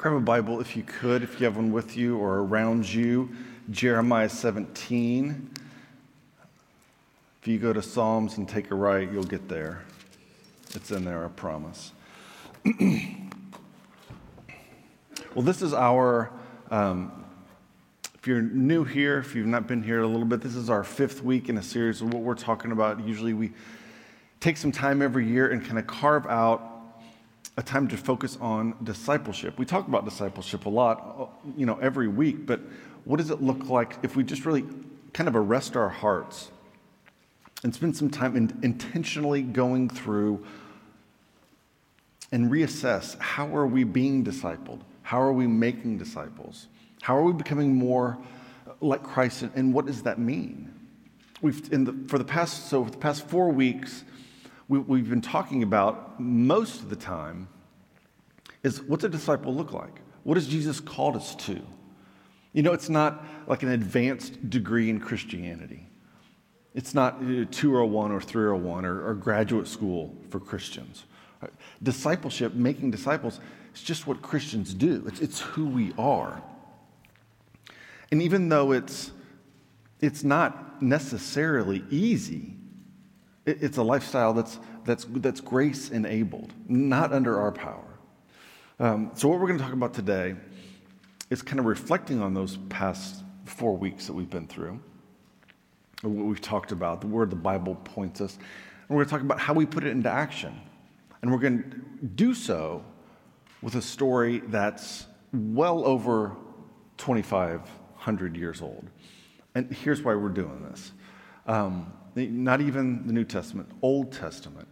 Grab a Bible if you could, if you have one with you or around you. Jeremiah 17. If you go to Psalms and take a right, you'll get there. It's in there, I promise. Well, this is our, if you're new here, if you've not been here a little bit, this is our fifth week in a series of what we're talking about. Usually we take some time every year and kind of carve out a time to focus on discipleship. We talk about discipleship a lot, every week, but what does it look like if we just really kind of arrest our hearts and spend some time intentionally going through and reassess, how are we being discipled? How are we making disciples? How are we becoming more like Christ, and what does that mean? For the past 4 weeks, we've been talking about, most of the time, is what's a disciple look like? What has Jesus called us to? It's not like an advanced degree in Christianity. It's not 201 or 301 or graduate school for Christians. Discipleship, making disciples, is just what Christians do. It's who we are. And even though it's not necessarily easy, it's a lifestyle that's grace enabled, not under our power. So what we're going to talk about today is kind of reflecting on those past 4 weeks that we've been through, or what we've talked about, where the Bible points us. And we're going to talk about how we put it into action. And we're going to do so with a story that's well over 2,500 years old. And here's why we're doing this. Not even the New Testament, Old Testament,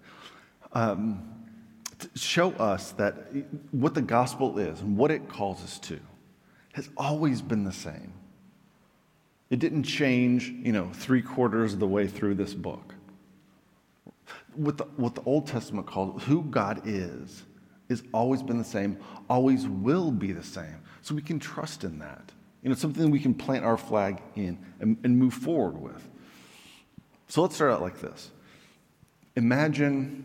to show us that what the gospel is and what it calls us to has always been the same. It didn't change, 3/4 of the way through this book. What the Old Testament calls who God is always been the same, always will be the same. So we can trust in that. Something we can plant our flag in and move forward with. So let's start out like this. Imagine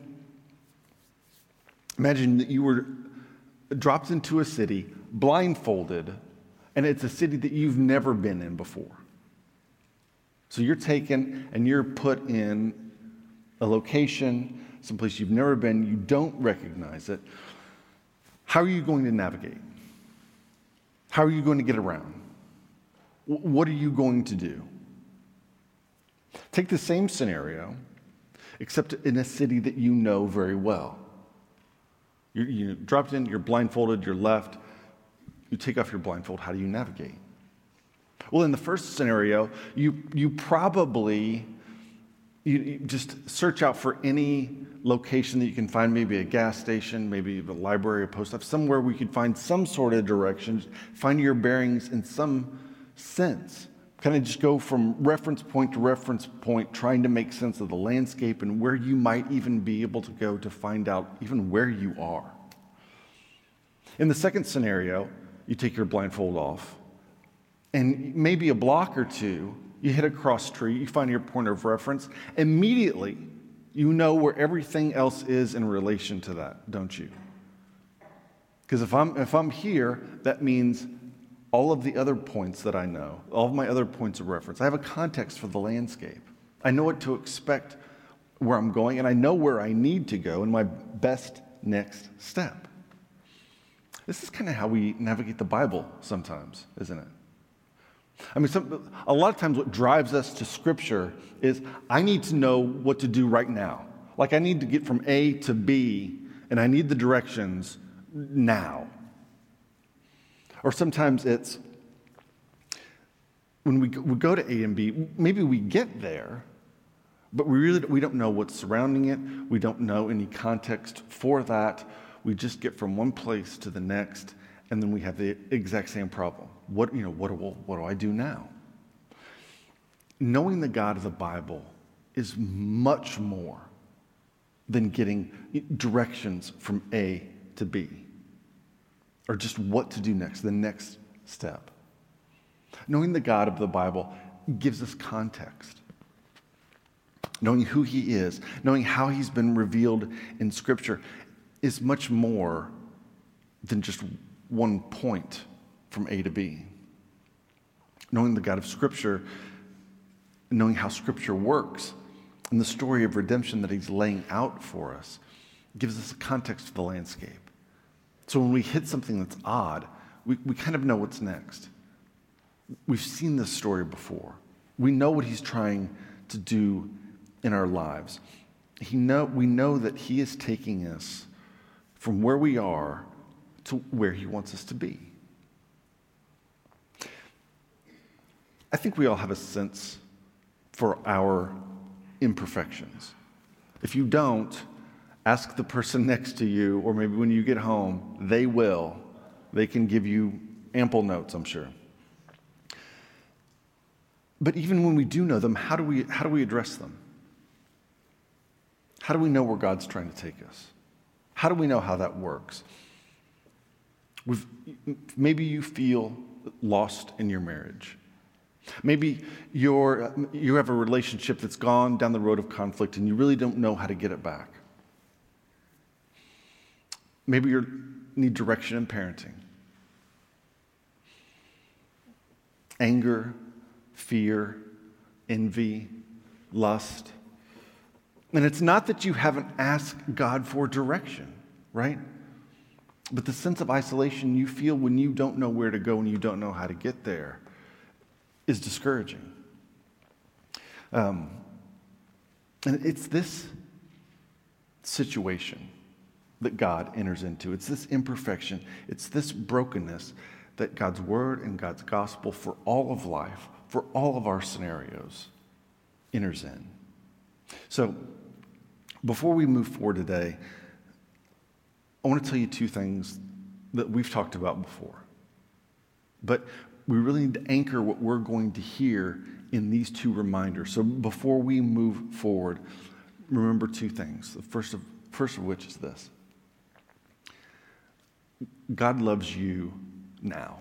that you were dropped into a city, blindfolded, and it's a city that you've never been in before. So you're taken and you're put in a location, someplace you've never been, you don't recognize it. How are you going to navigate? How are you going to get around? What are you going to do? Take the same scenario, except in a city that you know very well. You're dropped in, you're blindfolded, you're left. You take off your blindfold. How do you navigate? Well, in the first scenario, you probably just search out for any location that you can find, maybe a gas station, maybe a library, a post office, somewhere we could find some sort of directions, find your bearings in some sense. Kind of just go from reference point to reference point, trying to make sense of the landscape and where you might even be able to go to find out even where you are. In the second scenario, you take your blindfold off, and maybe a block or two, you hit a cross street, you find your point of reference. Immediately, you know where everything else is in relation to that, don't you? Because if I'm here, that means all of the other points that I know, all of my other points of reference, I have a context for the landscape. I know what to expect where I'm going, and I know where I need to go and my best next step. This is kind of how we navigate the Bible sometimes, isn't it? I mean, a lot of times what drives us to Scripture is, I need to know what to do right now. Like, I need to get from A to B, and I need the directions now. Or sometimes it's, when we go to A and B, maybe we get there, but we don't know what's surrounding it. We don't know any context for that. We just get from one place to the next, and then we have the exact same problem. What do I do now? Knowing the God of the Bible is much more than getting directions from A to B, or just what to do next, the next step. Knowing the God of the Bible gives us context. Knowing who He is, knowing how He's been revealed in Scripture is much more than just one point from A to B. Knowing the God of Scripture, knowing how Scripture works, and the story of redemption that he's laying out for us gives us a context to the landscape. So when we hit something that's odd, we kind of know what's next. We've seen this story before. We know what he's trying to do in our lives. We know that he is taking us from where we are to where he wants us to be. I think we all have a sense for our imperfections. If you don't, ask the person next to you, or maybe when you get home, they will. They can give you ample notes, I'm sure. But even when we do know them, how do we address them? How do we know where God's trying to take us? How do we know how that works? Maybe you feel lost in your marriage. Maybe you have a relationship that's gone down the road of conflict and you really don't know how to get it back. Maybe you need direction in parenting. Anger, fear, envy, lust. And it's not that you haven't asked God for direction, right? But the sense of isolation you feel when you don't know where to go and you don't know how to get there is discouraging. And it's this situation that God enters into. It's this imperfection. It's this brokenness that God's word and God's gospel for all of life, for all of our scenarios, enters in. So before we move forward today, I want to tell you two things that we've talked about before. But we really need to anchor what we're going to hear in these two reminders. So before we move forward, remember two things. The first of which is this. God loves you now.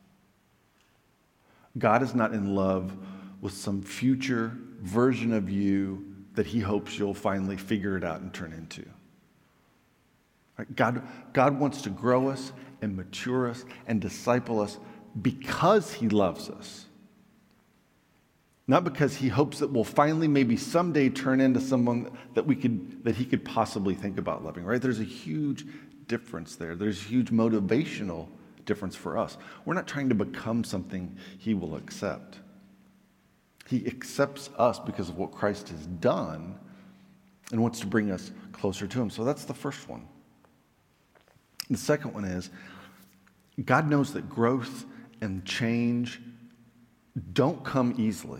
God is not in love with some future version of you that he hopes you'll finally figure it out and turn into. Right? God wants to grow us and mature us and disciple us because he loves us. Not because he hopes that we'll finally maybe someday turn into someone that he could possibly think about loving, right? There's a huge difference there. There's a huge motivational difference for us. We're not trying to become something he will accept. He accepts us because of what Christ has done and wants to bring us closer to him. So that's the first one. The second one is God knows that growth and change don't come easily.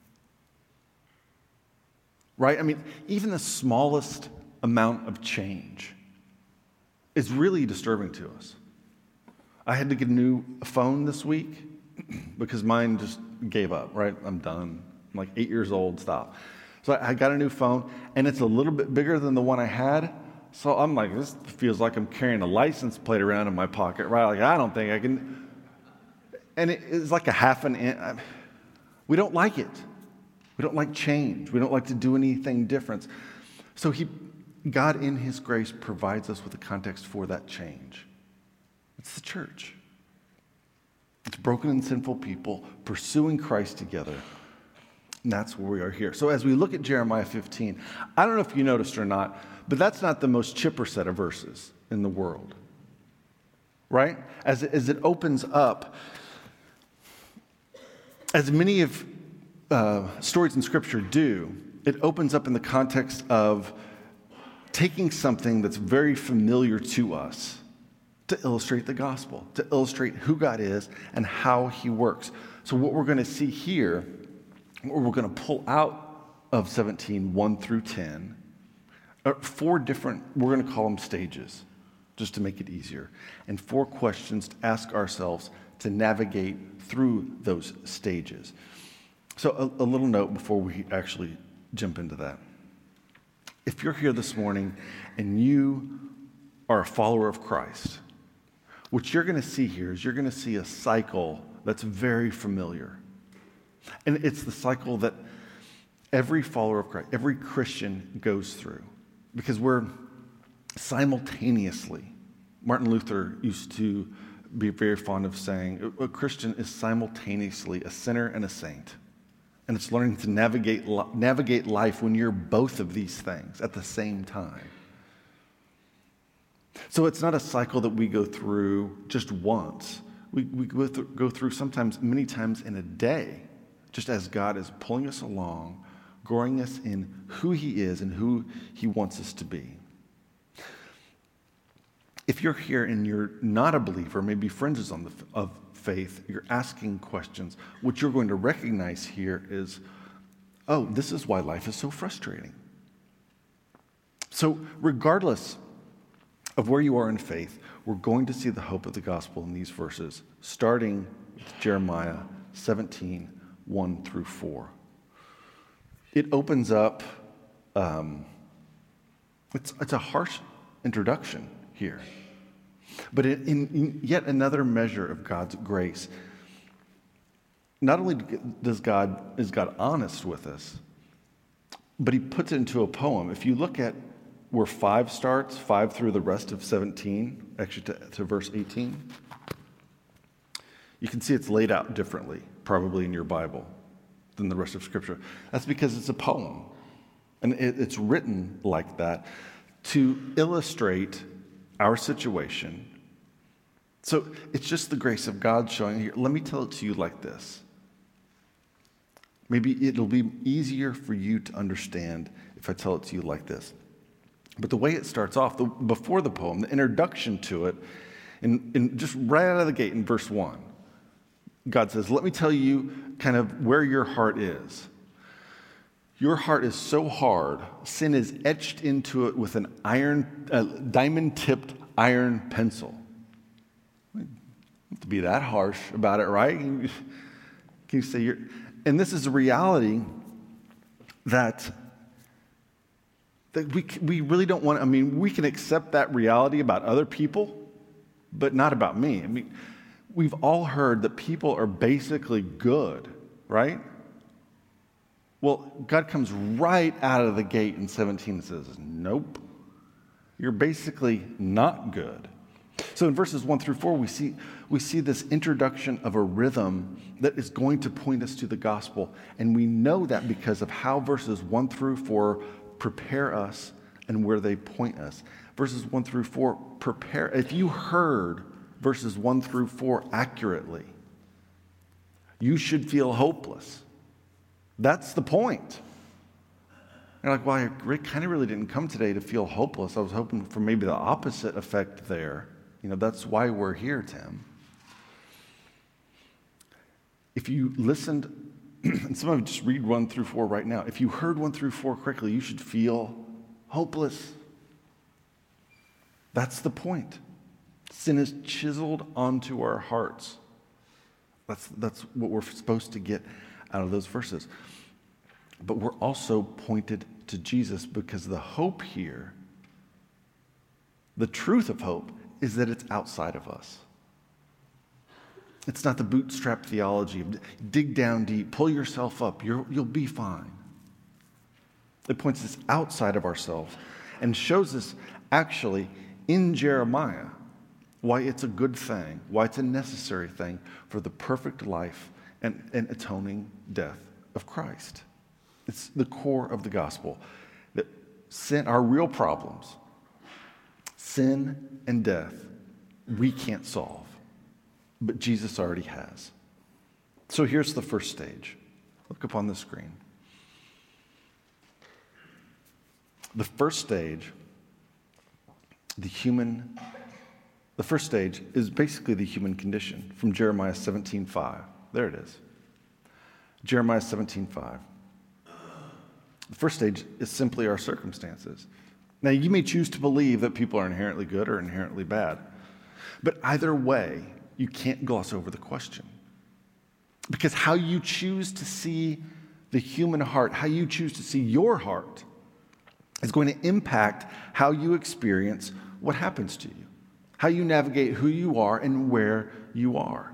Right? I mean, even the smallest amount of change is really disturbing to us. I had to get a new phone this week because mine just gave up, right? I'm done. I'm like 8 years old, stop. So I got a new phone, and it's a little bit bigger than the one I had. So I'm like, this feels like I'm carrying a license plate around in my pocket, right? Like, I don't think I can. And it's like a half an inch. We don't like it. We don't like change. We don't like to do anything different. So God, in his grace, provides us with a context for that change. It's the church. It's broken and sinful people pursuing Christ together. And that's where we are here. So as we look at Jeremiah 15, I don't know if you noticed or not, but that's not the most chipper set of verses in the world. Right? As it opens up, as many of stories in Scripture do, it opens up in the context of taking something that's very familiar to us to illustrate the gospel, to illustrate who God is and how he works. So what we're going to see here, what we're going to pull out of 17, 1 through 10, are 4 different, we're going to call them stages, just to make it easier, and 4 questions to ask ourselves to navigate through those stages. So a little note before we actually jump into that. If you're here this morning and you are a follower of Christ, what you're going to see here is you're going to see a cycle that's very familiar. And it's the cycle that every follower of Christ, every Christian goes through. Because we're simultaneously, Martin Luther used to be very fond of saying a Christian is simultaneously a sinner and a saint. And it's learning to navigate life when you're both of these things at the same time. So it's not a cycle that we go through just once. We go through sometimes, many times in a day, just as God is pulling us along, growing us in who he is and who he wants us to be. If you're here and you're not a believer, maybe fringes of faith, you're asking questions, what you're going to recognize here is, oh, this is why life is so frustrating. So regardless of where you are in faith, we're going to see the hope of the gospel in these verses, starting with Jeremiah 17, 1 through 4. It opens up, it's a harsh introduction here. But in yet another measure of God's grace, not only is God honest with us, but he puts it into a poem. If you look at where 5 starts, 5 through the rest of 17, actually to verse 18, you can see it's laid out differently, probably in your Bible, than the rest of Scripture. That's because it's a poem, and it's written like that to illustrate our situation. So it's just the grace of God showing here. Let me tell it to you like this. Maybe it'll be easier for you to understand if I tell it to you like this. But the way it starts off, before the poem, the introduction to it, in just right out of the gate in verse 1, God says, let me tell you kind of where your heart is. Your heart is so hard, sin is etched into it with an diamond-tipped iron pencil. To be that harsh about it, right? Can you say and this is a reality that we really don't want. I mean, we can accept that reality about other people, but not about me. I mean, we've all heard that people are basically good, right? Well, God comes right out of the gate in 17 and says, nope, you're basically not good. So in verses 1 through 4, we see this introduction of a rhythm that is going to point us to the gospel. And we know that because of how verses 1 through 4 prepare us and where they point us. Verses 1 through 4 prepare. If you heard verses 1 through 4 accurately, you should feel hopeless. That's the point. You're like, well, I kind of really didn't come today to feel hopeless. I was hoping for maybe the opposite effect there. That's why we're here, Tim. If you listened, and some of you just read 1 through 4 right now. If you heard 1 through 4 correctly, you should feel hopeless. That's the point. Sin is chiseled onto our hearts. That's what we're supposed to get out of those verses. But we're also pointed to Jesus because the hope here, the truth of hope, is that it's outside of us. It's not the bootstrap theology of dig down deep, pull yourself up, you'll be fine. It points us outside of ourselves and shows us actually in Jeremiah why it's a good thing, why it's a necessary thing for the perfect life and atoning death of Christ. It's the core of the gospel. That sin, our real problems, sin and death, we can't solve, but Jesus already has. So here's the first stage. Look up on the screen. The first stage, the first stage is basically the human condition from Jeremiah 17:5. There it is. Jeremiah 17:5. The first stage is simply our circumstances. Now, you may choose to believe that people are inherently good or inherently bad, but either way, you can't gloss over the question. Because how you choose to see the human heart, how you choose to see your heart, is going to impact how you experience what happens to you, how you navigate who you are and where you are.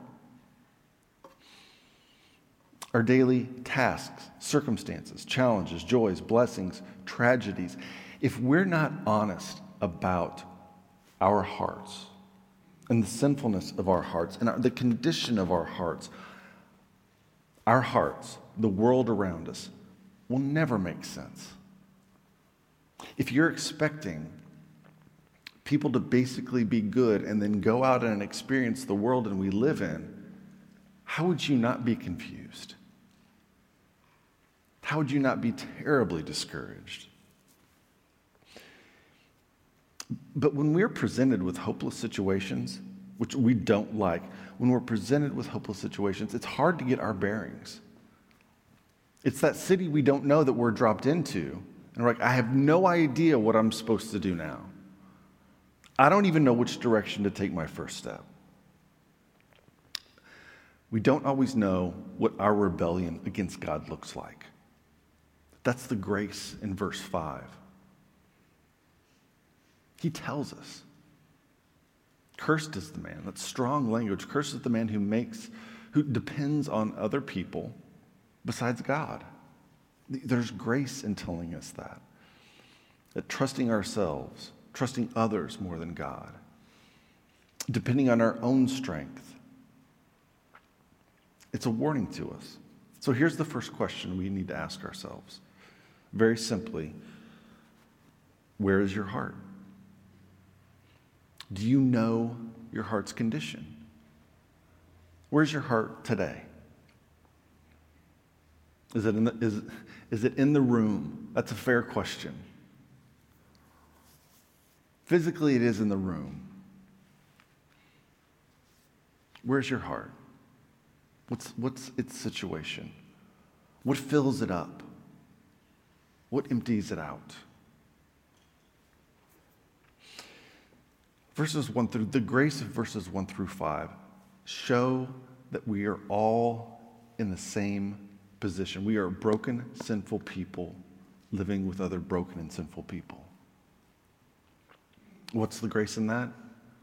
Our daily tasks, circumstances, challenges, joys, blessings, tragedies, if we're not honest about our hearts and the sinfulness of our hearts and the condition of our hearts, the world around us, will never make sense. If you're expecting people to basically be good and then go out and experience the world and we live in, how would you not be confused? How would you not be terribly discouraged? But when we're presented with hopeless situations, which we don't like, when we're presented with hopeless situations, it's hard to get our bearings. It's that city we don't know that we're dropped into, and we're like, I have no idea what I'm supposed to do now. I don't even know which direction to take my first step. We don't always know what our rebellion against God looks like. That's the grace in verse 5. He tells us, cursed is the man. That's strong language. Cursed is the man who depends on other people besides God. There's grace in telling us that trusting ourselves, trusting others more than God, depending on our own strength. It's a warning to us. So here's the first question we need to ask ourselves. Very simply, where is your heart? Do you know your heart's condition? Where's your heart today? Is it in the room? That's a fair question. Physically, it is in the room. Where's your heart? What's its situation? What fills it up? What empties it out? The grace of verses 1 through 5 show that we are all in the same position. We are broken, sinful people living with other broken and sinful people. What's the grace in that?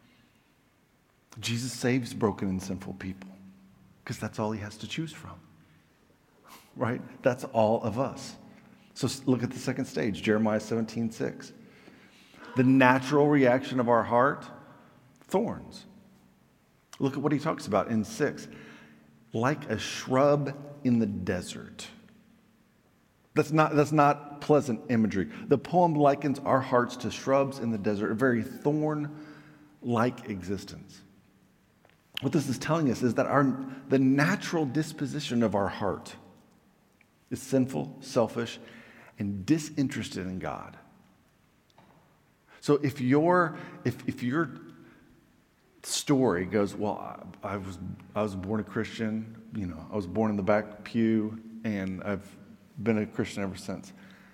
Jesus saves broken and sinful people because that's all he has to choose from, right? That's all of us. So look at the second stage, Jeremiah 17:6. The natural reaction of our heart, thorns. Look at what he talks about in 6. Like a shrub in the desert. That's not pleasant imagery. The poem likens our hearts to shrubs in the desert, a very thorn-like existence. What this is telling us is that the natural disposition of our heart is sinful, selfish, and disinterested in God. So if your story goes, well, I was born a Christian, I was born in the back pew, and I've been a Christian ever since.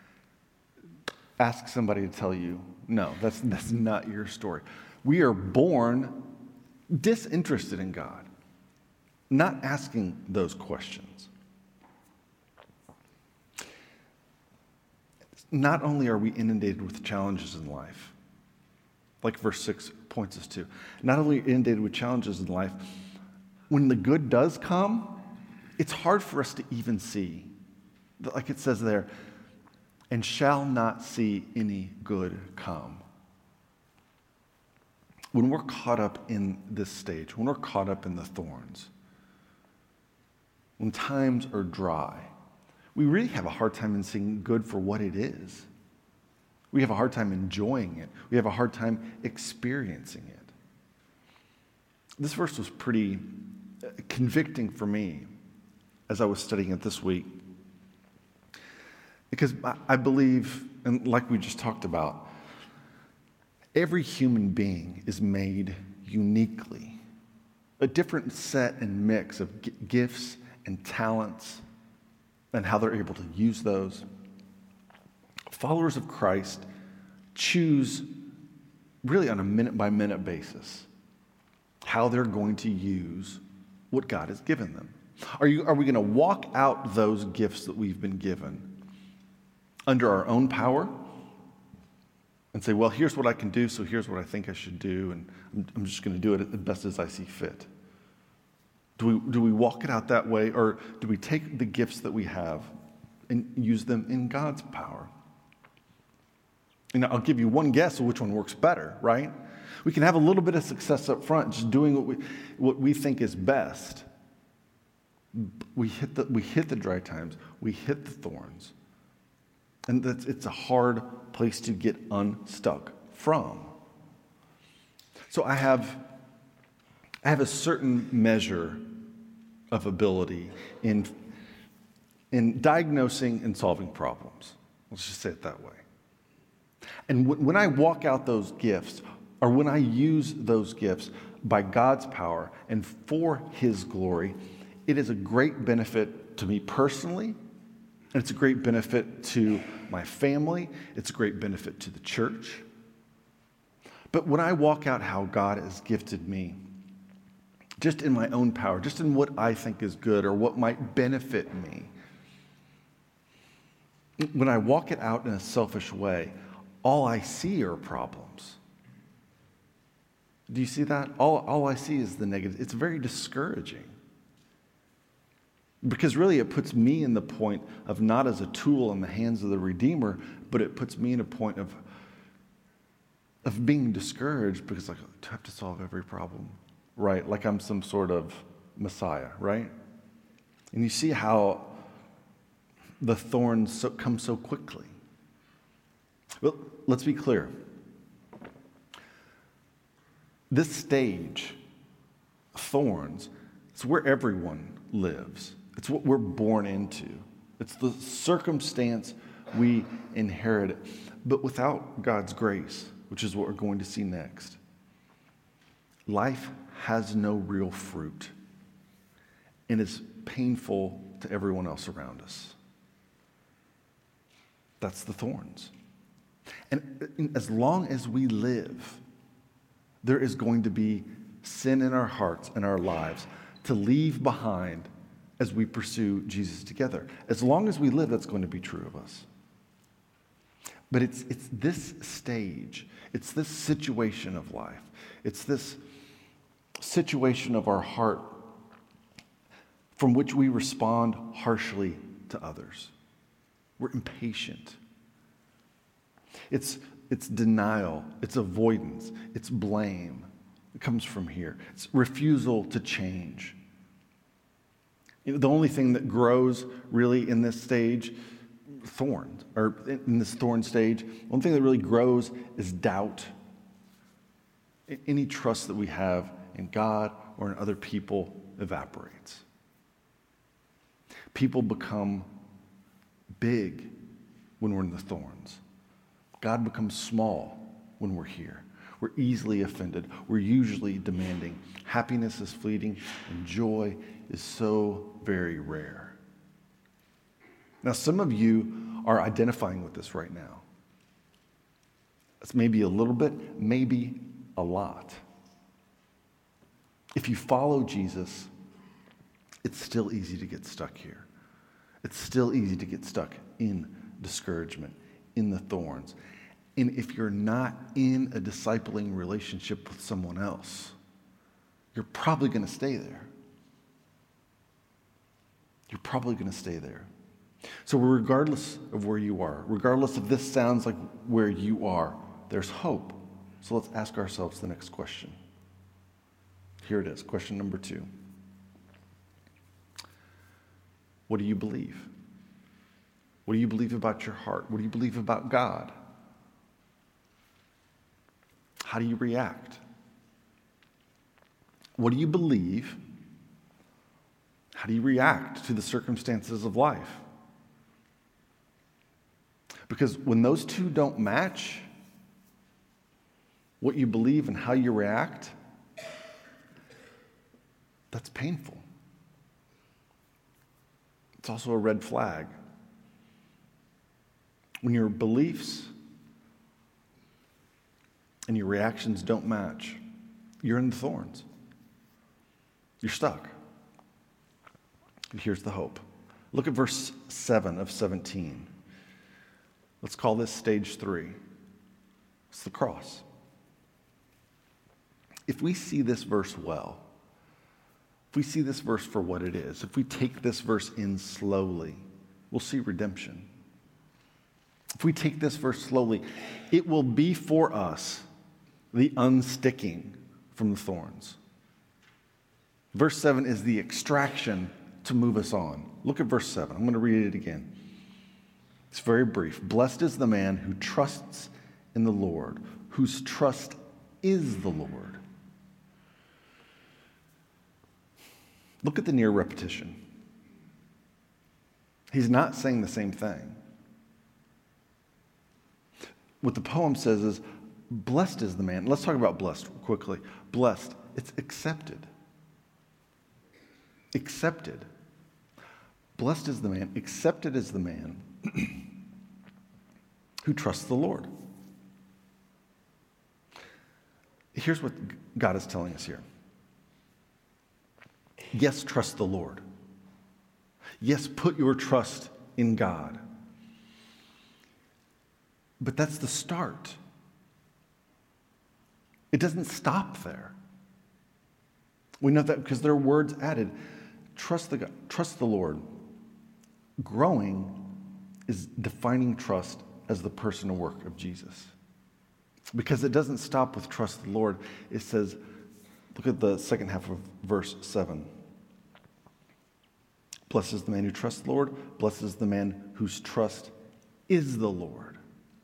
Ask somebody to tell you, no, that's not your story. We are born disinterested in God, not asking those questions. Not only are we inundated with challenges in life, like verse 6 points us to, not only inundated with challenges in life, when the good does come, it's hard for us to even see. Like it says there, and shall not see any good come. When we're caught up in this stage, when we're caught up in the thorns, when times are dry, we really have a hard time in seeing good for what it is. We have a hard time enjoying it. We have a hard time experiencing it. This verse was pretty convicting for me as I was studying it this week. Because I believe, and like we just talked about, every human being is made uniquely. A different set and mix of gifts and talents and how they're able to use those. Followers of Christ choose really on a minute-by-minute basis how they're going to use what God has given them. Are we going to walk out those gifts that we've been given under our own power and say, well, here's what I can do, so here's what I think I should do, and I'm just going to do it as best as I see fit? Do we walk it out that way, or do we take the gifts that we have and use them in God's power? And I'll give you one guess of which one works better, right? We can have a little bit of success up front, just doing what we think is best. We hit the dry times. We hit the thorns. And it's a hard place to get unstuck from. So I have a certain measure of ability in diagnosing and solving problems. Let's just say it that way. And when I walk out those gifts, or when I use those gifts by God's power and for His glory, it is a great benefit to me personally, and it's a great benefit to my family. It's a great benefit to the church. But when I walk out how God has gifted me, just in my own power, just in what I think is good or what might benefit me, when I walk it out in a selfish way, all I see are problems. Do you see that? All I see is the negative. It's very discouraging. Because really it puts me in the point of not as a tool in the hands of the Redeemer, but it puts me in a point of being discouraged because I have to solve every problem, right? Like I'm some sort of Messiah, right? And you see how the thorns come so quickly. Well, let's be clear. This stage, thorns, it's where everyone lives. It's what we're born into. It's the circumstance we inherit. But without God's grace, which is what we're going to see next, life has no real fruit and is painful to everyone else around us. That's the thorns. And as long as we live, there is going to be sin in our hearts and our lives to leave behind as we pursue Jesus together. As long as we live, that's going to be true of us. But it's this stage, it's this situation of life, it's this situation of our heart from which we respond harshly to others. We're impatient. It's denial, it's avoidance, it's blame. It comes from here. It's refusal to change. The only thing that grows really in this stage, thorns, or in this thorn stage, the only thing that really grows is doubt. Any trust that we have in God or in other people evaporates. People become big when we're in the thorns. God becomes small when we're here. We're easily offended. We're usually demanding. Happiness is fleeting, and joy is so very rare. Now, some of you are identifying with this right now. It's maybe a little bit, maybe a lot. If you follow Jesus, it's still easy to get stuck here. It's still easy to get stuck in discouragement, in the thorns. And if you're not in a discipling relationship with someone else, you're probably going to stay there. You're probably going to stay there. So regardless of where you are, regardless if this sounds like where you are, there's hope. So let's ask ourselves the next question. Here it is, question number 2. What do you believe? What do you believe about your heart? What do you believe about God? How do you react? What do you believe? How do you react to the circumstances of life? Because when those two don't match, what you believe and how you react, that's painful. It's also a red flag. When your beliefs and your reactions don't match, you're in the thorns. You're stuck. And here's the hope. Look at verse 7 of 17. Let's call this stage 3. It's the cross. If we see this verse well, if we see this verse for what it is, if we take this verse in slowly, we'll see redemption. If we take this verse slowly, it will be for us the unsticking from the thorns. Verse 7 is the extraction to move us on. Look at verse 7. I'm going to read it again. It's very brief. Blessed is the man who trusts in the Lord, whose trust is the Lord. Look at the near repetition. He's not saying the same thing. What the poem says is, blessed is the man. Let's talk about blessed quickly. Blessed, it's accepted. Accepted. Blessed is the man, accepted is the man who trusts the Lord. Here's what God is telling us here. Yes, trust the Lord. Yes, put your trust in God. But that's the start. It doesn't stop there. We know that because there are words added. Trust the Lord. Growing is defining trust as the person and work of Jesus. Because it doesn't stop with trust the Lord. It says, look at the second half of verse 7. Blessed is the man who trusts the Lord. Blessed is the man whose trust is the Lord.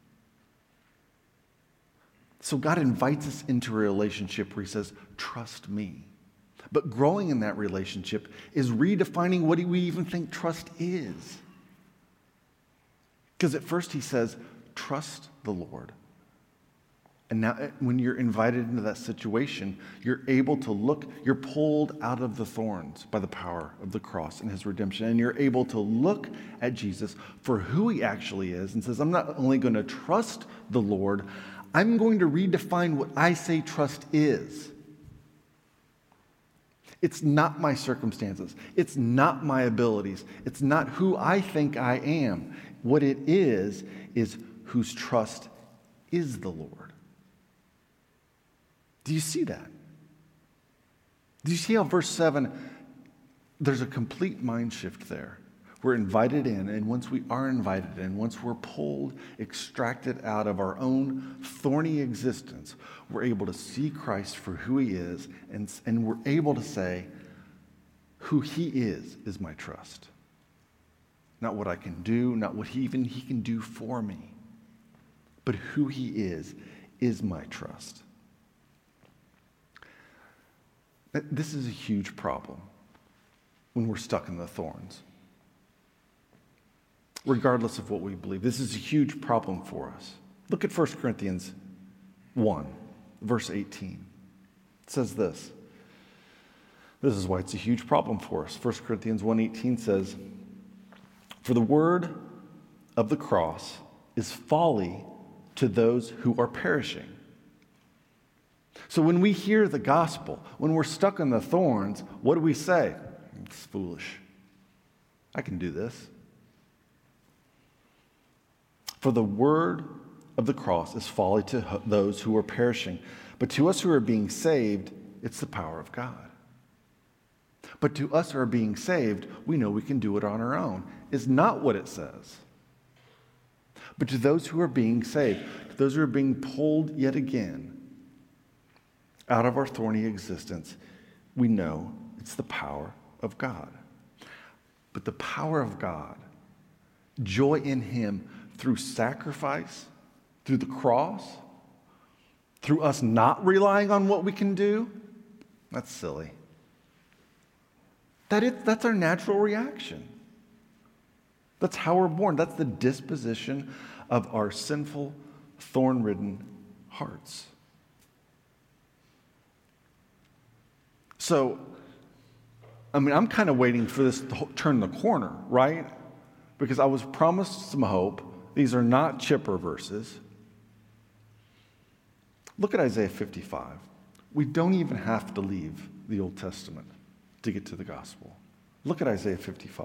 So God invites us into a relationship where he says, trust me. But growing in that relationship is redefining what we even think trust is. Because at first he says, trust the Lord. And now when you're invited into that situation, you're able to look, you're pulled out of the thorns by the power of the cross and his redemption. And you're able to look at Jesus for who he actually is and says, I'm not only going to trust the Lord, I'm going to redefine what I say trust is. It's not my circumstances. It's not my abilities. It's not who I think I am. What it is whose trust is the Lord. Do you see that? Do you see how verse 7, there's a complete mind shift there. We're invited in, and once we are invited in, once we're pulled, extracted out of our own thorny existence, we're able to see Christ for who he is, and we're able to say, who he is my trust. Not what I can do, not what he can do for me, but who he is my trust. This is a huge problem when we're stuck in the thorns. Regardless of what we believe, this is a huge problem for us. Look at 1 Corinthians 1, verse 18. It says this. This is why it's a huge problem for us. 1 Corinthians 1:18 says, for the word of the cross is folly to those who are perishing. So when we hear the gospel, when we're stuck in the thorns, what do we say? It's foolish. I can do this. For the word of the cross is folly to those who are perishing. But to us who are being saved, it's the power of God. But to us who are being saved, we know we can do it on our own. Is not what it says. But to those who are being saved, to those who are being pulled yet again out of our thorny existence, we know it's the power of God. But the power of God, joy in him through sacrifice, through the cross, through us not relying on what we can do, that's silly. That's our natural reaction. That's how we're born. That's the disposition of our sinful, thorn-ridden hearts. So, I'm kind of waiting for this to turn the corner, right? Because I was promised some hope. These are not chipper verses. Look at Isaiah 55. We don't even have to leave the Old Testament to get to the gospel. Look at Isaiah 55.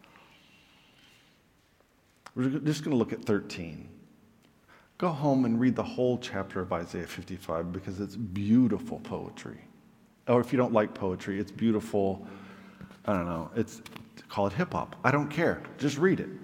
We're just going to look at 13. Go home and read the whole chapter of Isaiah 55 because it's beautiful poetry. Or if you don't like poetry, it's beautiful, I don't know, call it hip-hop. I don't care. Just read it.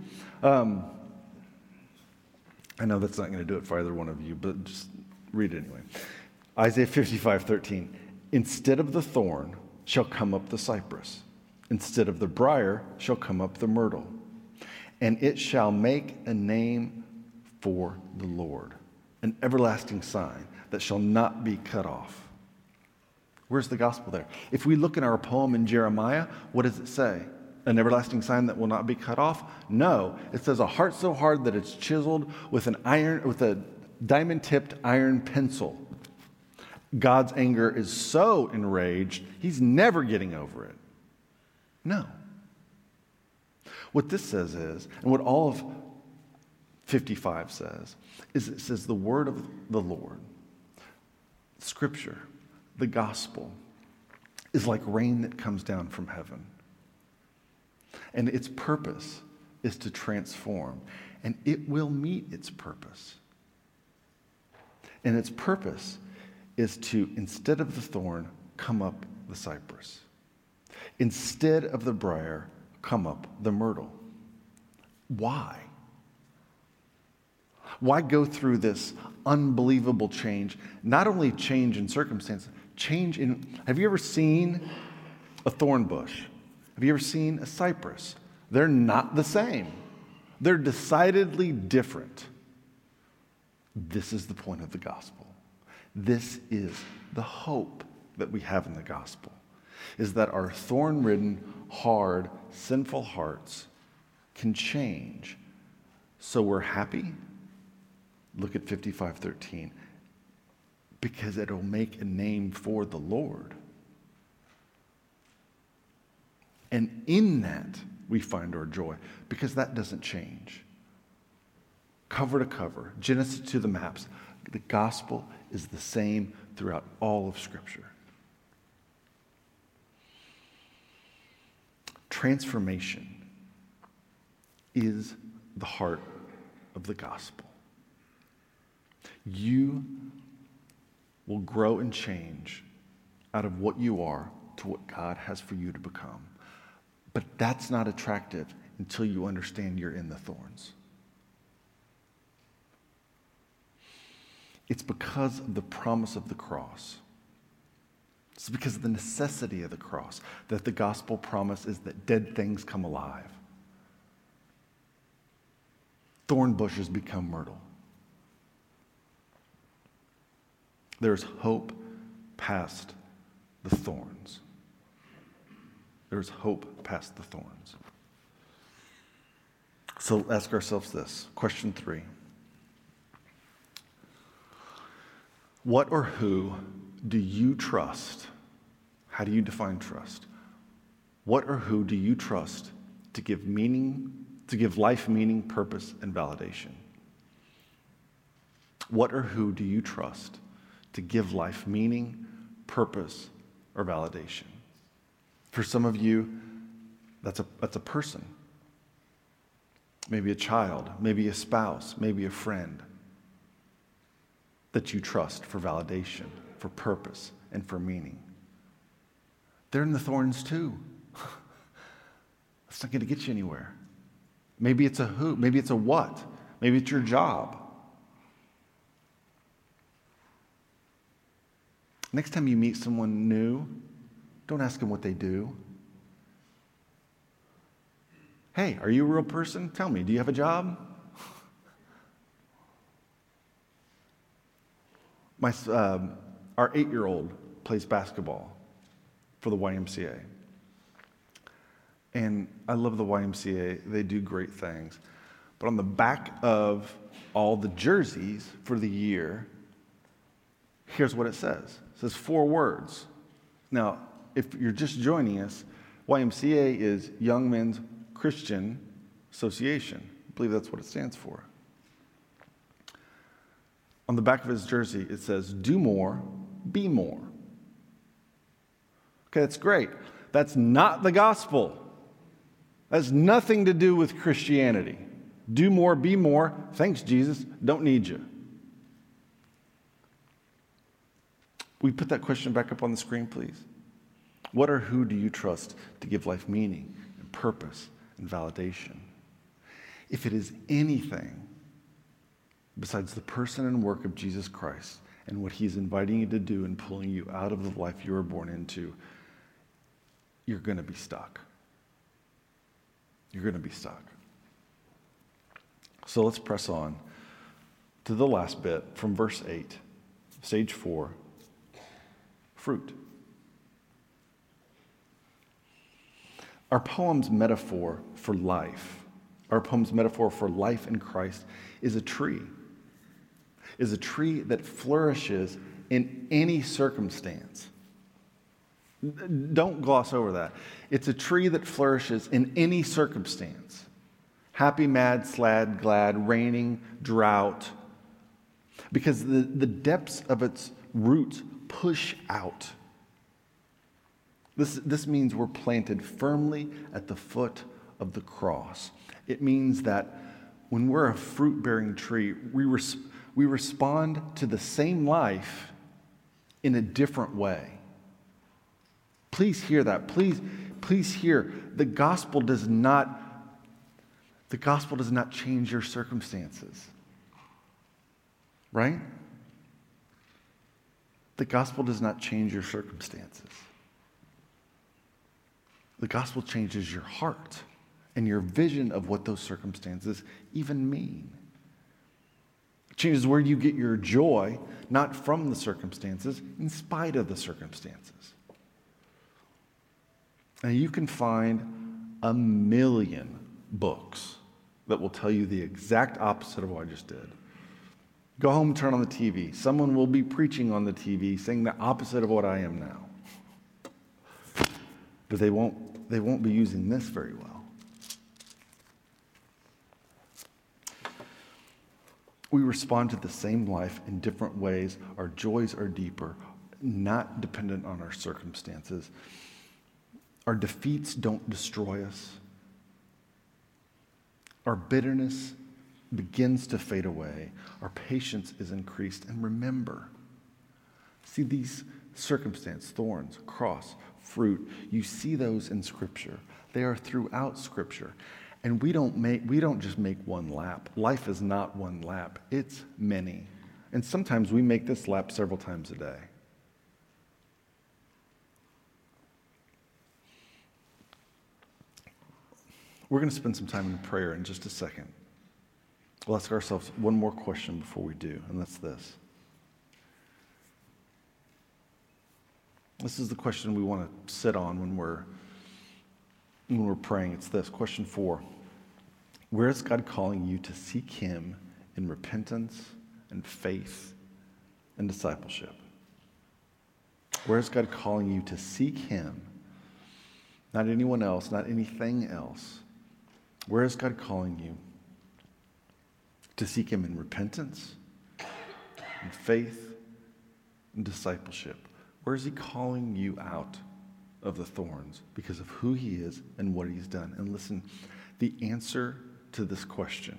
I know that's not going to do it for either one of you, but just read it anyway. Isaiah 55:13. Instead of the thorn shall come up the cypress. Instead of the briar shall come up the myrtle. And it shall make a name for the Lord, an everlasting sign that shall not be cut off. Where's the gospel there? If we look in our poem in Jeremiah, what does it say? An everlasting sign that will not be cut off? No, it says a heart so hard that it's chiseled with a diamond-tipped iron pencil. God's anger is so enraged, he's never getting over it. No. What this says is, and what all of 55 says, is it says the word of the Lord, Scripture, the gospel, is like rain that comes down from heaven. And its purpose is to transform, and it will meet its purpose. And its purpose is to, instead of the thorn, come up the cypress. Instead of the briar, come up the myrtle. Why? Why go through this unbelievable change? Not only change in circumstance, change in... Have you ever seen a thorn bush? Have you ever seen a cypress? They're not the same. They're decidedly different. This is the point of the gospel. This is the hope that we have in the gospel, is that our thorn-ridden, hard, sinful hearts can change so we're happy. Look at 55:13. Because it'll make a name for the Lord. And in that, we find our joy, because that doesn't change. Cover to cover, Genesis to the maps, the gospel is the same throughout all of Scripture. Transformation is the heart of the gospel. You will grow and change out of what you are to what God has for you to become. But that's not attractive until you understand you're in the thorns. It's because of the promise of the cross. It's because of the necessity of the cross that the gospel promise is that dead things come alive. Thorn bushes become myrtle. There's hope past the thorns. There's hope past the thorns. So ask ourselves this. Question 3. What or who do you trust? How do you define trust? What or who do you trust to give meaning, to give life meaning, purpose, and validation? What or who do you trust to give life meaning, purpose, or validation? For some of you, that's a person. Maybe a child, maybe a spouse, maybe a friend that you trust for validation, for purpose, and for meaning. They're in the thorns too. That's not going to get you anywhere. Maybe it's a who, maybe it's a what, maybe it's your job. Next time you meet someone new, don't ask them what they do. Hey, are you a real person? Tell me, do you have a job? Our 8-year-old plays basketball for the YMCA. And I love the YMCA. They do great things. But on the back of all the jerseys for the year, here's what it says. It says 4 words. Now, if you're just joining us, YMCA is Young Men's Christian Association. I believe that's what it stands for. On the back of his jersey, it says, do more, be more. Okay, that's great. That's not the gospel. That has nothing to do with Christianity. Do more, be more. Thanks, Jesus. Don't need you. We put that question back up on the screen, please. What or who do you trust to give life meaning and purpose and validation? If it is anything besides the person and work of Jesus Christ and what he's inviting you to do and pulling you out of the life you were born into, you're going to be stuck. You're going to be stuck. So let's press on to the last bit from verse 8, stage 4, fruit. Our poem's metaphor for life in Christ is a tree that flourishes in any circumstance. Don't gloss over that. It's a tree that flourishes in any circumstance. Happy, mad, sad, glad, raining, drought. Because the depths of its roots push out. This means we're planted firmly at the foot of the cross. It means that when we're a fruit-bearing tree, we respond to the same life in a different way. Please hear that. Please hear. The gospel does not change your circumstances. Right? The gospel does not change your circumstances. The gospel changes your heart and your vision of what those circumstances even mean. It changes where you get your joy, not from the circumstances, in spite of the circumstances. And you can find a million books that will tell you the exact opposite of what I just did. Go home, turn on the TV. Someone will be preaching on the TV saying the opposite of what I am now. But they won't be using this very well. We respond to the same life in different ways. Our joys are deeper, not dependent on our circumstances. Our defeats don't destroy us. Our bitterness begins to fade away. Our patience is increased. And remember, see these circumstances, thorns, cross, fruit, you see those in Scripture. They are throughout Scripture. And we don't just make one lap. Life is not one lap. It's many. And sometimes we make this lap several times a day. We're going to spend some time in prayer in just a second. We'll ask ourselves one more question before we do, and that's this. This is the question we want to sit on when we're praying. It's this, question 4. Where is God calling you to seek Him in repentance and faith and discipleship? Where is God calling you to seek Him? Not anyone else, not anything else. Where is God calling you to seek Him in repentance and faith and discipleship? Where is He calling you out of the thorns because of who He is and what He's done? And listen, the answer to this question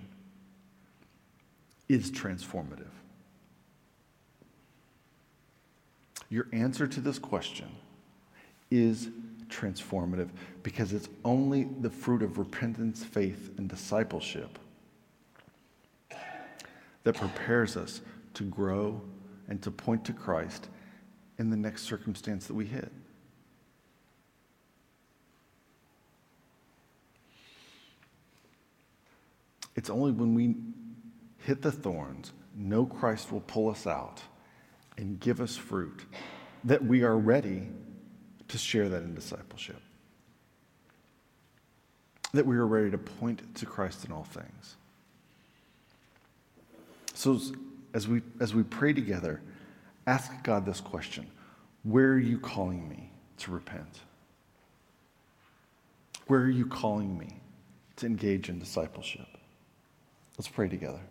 is transformative. Your answer to this question is transformative because it's only the fruit of repentance, faith, and discipleship that prepares us to grow and to point to Christ in the next circumstance that we hit. It's only when we hit the thorns, know Christ will pull us out and give us fruit, that we are ready to share that in discipleship. That we are ready to point to Christ in all things. So as we pray together, ask God this question: where are you calling me to repent? Where are you calling me to engage in discipleship? Let's pray together.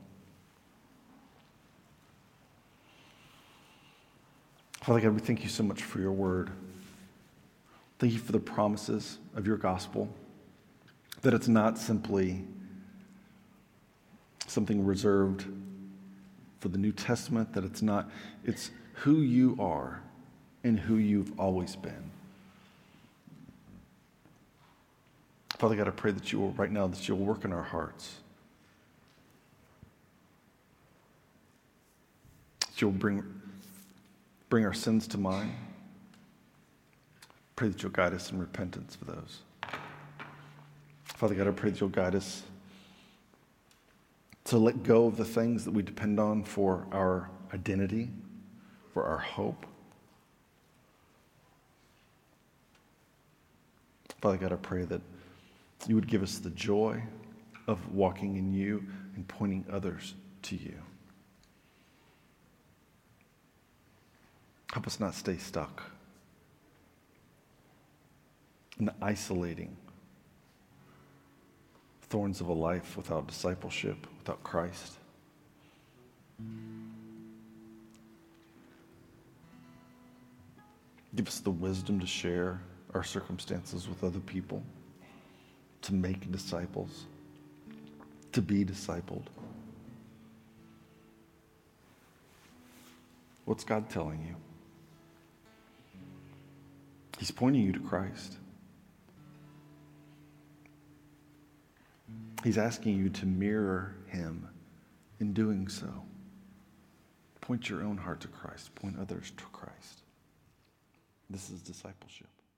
Father God, we thank you so much for your word. Thank you for the promises of your gospel, that it's not simply something reserved for the New Testament, that it's who you are and who you've always been. Father God, I pray that you will, right now, that you'll work in our hearts. That you'll bring bring our sins to mind. Pray that you'll guide us in repentance for those. Father God, I pray that you'll guide us to let go of the things that we depend on for our identity, for our hope. Father God, I pray that you would give us the joy of walking in you and pointing others to you. Help us not stay stuck in the isolating thorns of a life without discipleship, without Christ. Give us the wisdom to share our circumstances with other people, to make disciples, to be discipled. What's God telling you? He's pointing you to Christ. He's asking you to mirror him in doing so. Point your own heart to Christ. Point others to Christ. This is discipleship.